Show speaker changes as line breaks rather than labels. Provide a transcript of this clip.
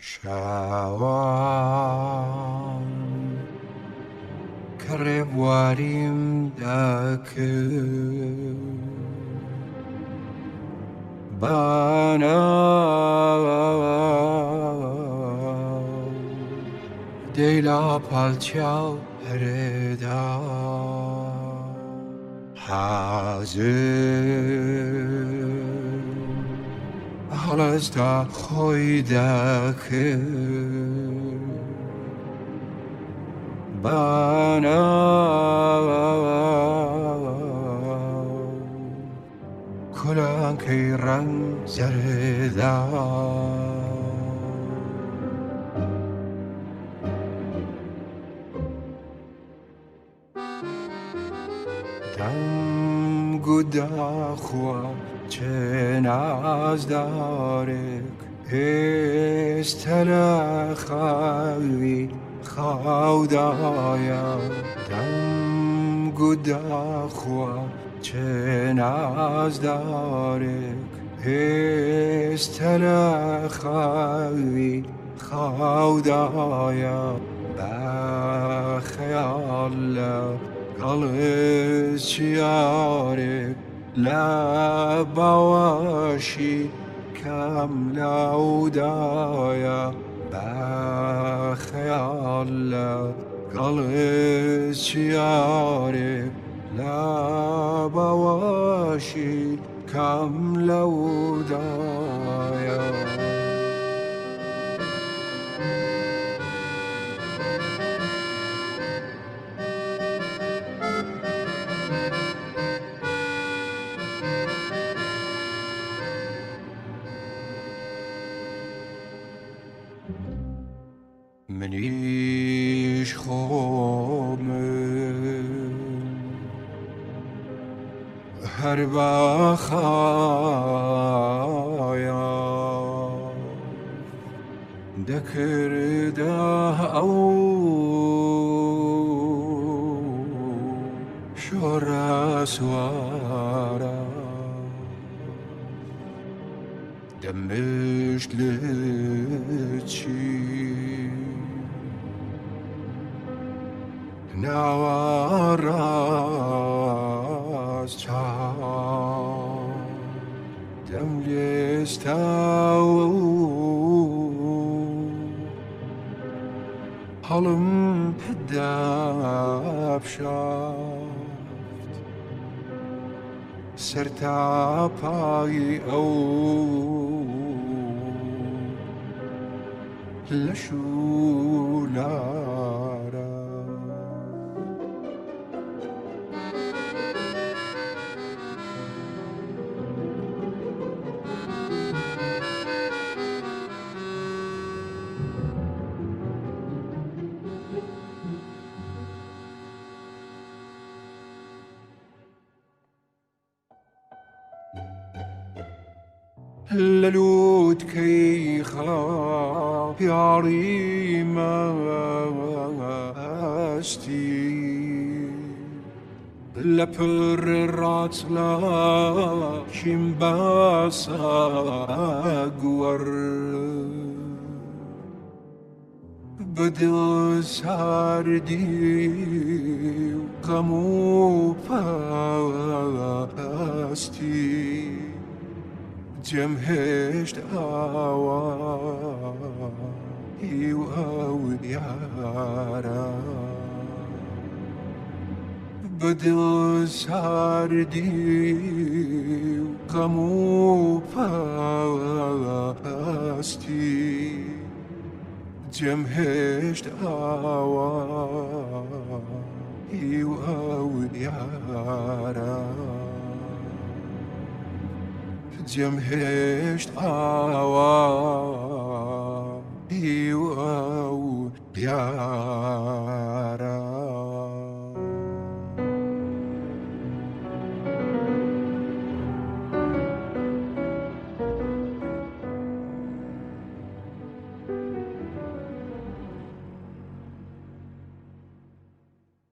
شوام کربواریم دکه بنا دیلا پالچاو هردا حاضر حالش تا خویده بنا کلان کی رنگ زردا دم گودا خوا چه ناز دارک استلا خاوی خودایا دم گودا خوا چه ناز دارک استلا خاوی خودایا با خیال قلش یاره لبواشی کم لودایا با خیال قلش یاره لبواشی کم لودایا منیش خومه هر بخایا دکرده او شرسوارا دمشق لچی نواراز چا دم لیستاو حالم پداب شافت سرتا پای او لشولارا للود كي خاب ياري ما أستي لپر راتلا شم باسا گور بدل سردی غمو پاستی جمهشت آوا ایو یارا بدل سردی غمو پاستی جمهشت آوا ایو یارا جمهشت آوا